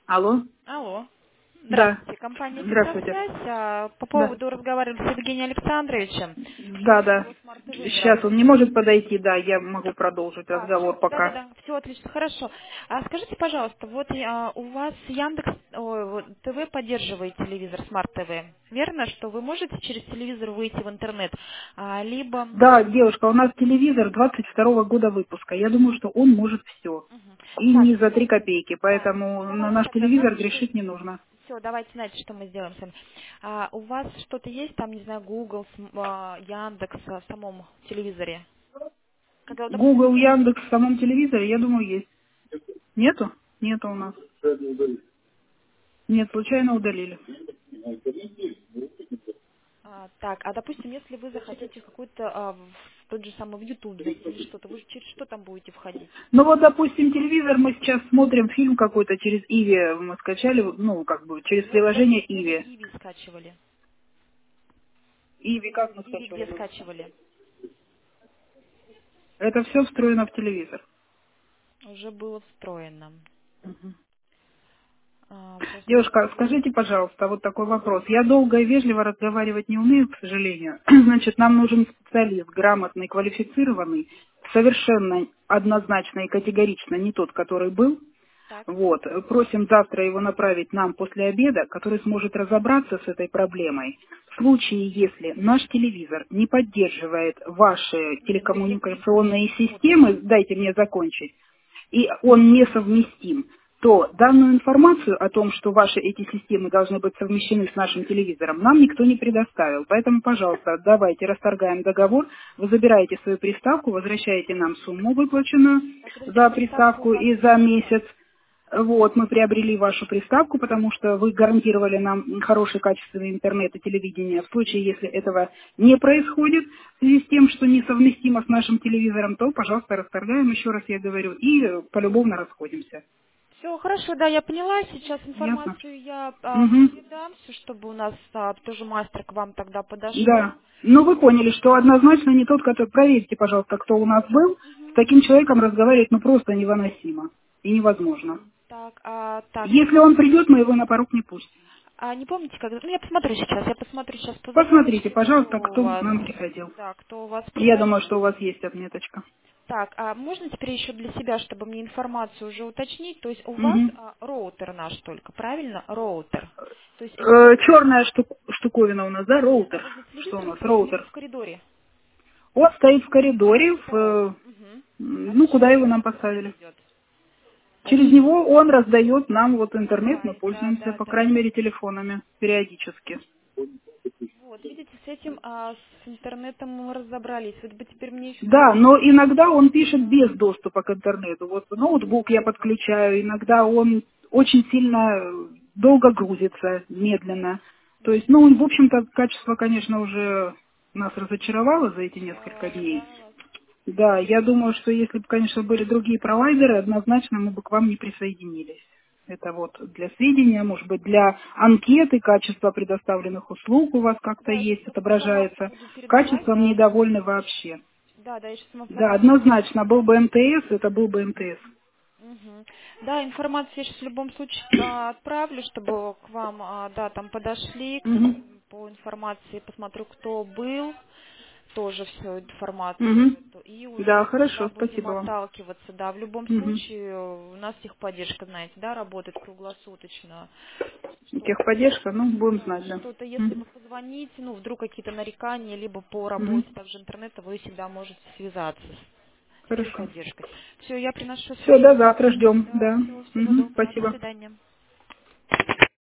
Алло? Алло. Да. Здравствуйте, компания Здравствуйте. Техносвязь. По Да. поводу разговаривали с Евгением Александровичем по Да, поводу да. его смарт-ТВ Сейчас он не здравствуйте. может подойти, да, я могу продолжить разговор Все, пока. да-да-да, все отлично, хорошо. А скажите, пожалуйста, вот у вас Яндекс вот, ТВ поддерживает телевизор, смарт-ТВ. Верно, что вы можете через телевизор выйти в интернет, либо... Да, девушка, у нас телевизор 22-го года выпуска. Я думаю, что он может все. Мгм. И Так, не за 3 копейки, так, поэтому на давайте наш тогда, телевизор знаете, что... грешить не нужно. Все, давайте, знаете, что мы сделаем с вами. У вас что-то есть там, не знаю, Google, Яндекс в самом телевизоре? Когда, вот, допустим, Google, Яндекс в самом телевизоре, я думаю, есть. Нету? Нету у нас. Нет, случайно удалили. так, допустим, если вы захотите какой-то в тот же самый в YouTube зайти или что-то, вы же через что там будете входить? Ну вот, допустим, телевизор, мы сейчас смотрим фильм какой-то через Иви, мы скачали, ну, как бы, через Вы приложение через Иви. Иви скачивали. Иви как мы Иви где скачивали? скачивали? Это все встроено в телевизор. Уже было встроено. Мгм. Просто Девушка, скажите, пожалуйста, вот такой вопрос. Я долго и вежливо разговаривать не умею, к сожалению. Значит, нам нужен специалист, грамотный, квалифицированный, совершенно однозначно и категорично не тот, который был. так. Вот. Просим завтра его направить нам после обеда, который сможет разобраться с этой проблемой. В случае, если наш телевизор не поддерживает ваши Не, ну телекоммуникационные мы системы, уточним. дайте мне закончить, и он несовместим, то данную информацию о том, что ваши эти системы должны быть совмещены с нашим телевизором, нам никто не предоставил. Поэтому, пожалуйста, давайте расторгаем договор, вы забираете свою приставку, возвращаете нам сумму, выплаченную Так, подождите, за приставка у приставку вас и за месяц. Вот, мы приобрели вашу приставку, потому что вы гарантировали нам хороший качественный интернет и телевидение. В случае, если этого не происходит, в связи с тем, что несовместимо с нашим телевизором, то, пожалуйста, расторгаем, еще раз я говорю, и полюбовно расходимся. все хорошо, да, я поняла. Сейчас Ясно? информацию я Угу. передам, все, чтобы у нас тоже мастер к вам тогда подошел. Да. Ну, вы поняли, что однозначно не тот, который... Проверьте, пожалуйста, кто у нас был. С таким человеком разговаривать, ну, просто невыносимо и невозможно. Так, так, Если он придет, мы его на порог не пустим. не помните, когда... Ну, я посмотрю сейчас по Посмотрите, заявочке, пожалуйста, кто у кто к вас, нам приходил. да, кто у вас Я думаю, приходил. что у вас есть отметочка. Так, можно теперь еще для себя, чтобы мне информацию уже уточнить, то есть у вас Угу. роутер наш только, правильно? Роутер. То есть Черная штуковина у нас, да, роутер. возле Что у телевизора нас, стоит, либо роутер? в коридоре? Он стоит в коридоре, Мгм. ну, куда Через его него нам интернет поставили. идет. Через него он раздает нам вот интернет, мы Wi-Fi, да, пользуемся, да, по да. крайней мере, телефонами периодически. Вот, видите, с этим, с интернетом мы разобрались. Вот бы теперь мне еще Да, но иногда он пишет без доступа к интернету. Вот ноутбук я подключаю, иногда он очень сильно долго грузится, медленно. То есть, ну, в общем-то, качество, конечно, уже нас разочаровало за эти несколько разочаровала, дней. да, вас? Да, я думаю, что если бы, конечно, были другие провайдеры, однозначно мы бы к вам не присоединились. Это вот для сведения, может быть, для анкеты качество предоставленных услуг у вас как-то Да, я есть, сейчас информацию отображается. буду передавать, Качеством да. недовольны вообще. Да, я сейчас Да, информацию буду однозначно, был передавать. бы МТС, это был бы МТС. Мгм. Да, информацию я сейчас в любом случае отправлю, чтобы к вам, да, там подошли, Мгм. по информации посмотрю, кто был, тоже всю информацию Мгм. эту, и уже Да, тогда хорошо, будем спасибо вам. отталкиваться, да, в любом Мгм. случае у нас техподдержка, знаете, да, работает круглосуточно, что-то, Техподдержка, ну, будем да, знать, да. что-то, если вы Мгм. позвоните, ну, вдруг какие-то нарекания, либо по работе Мгм. также интернета, вы всегда можете связаться с Хорошо. техподдержкой. Все, я приношу Все, до сведения. завтра ждем, Да, да. все, всего Мгм. доброго, до Спасибо. свидания.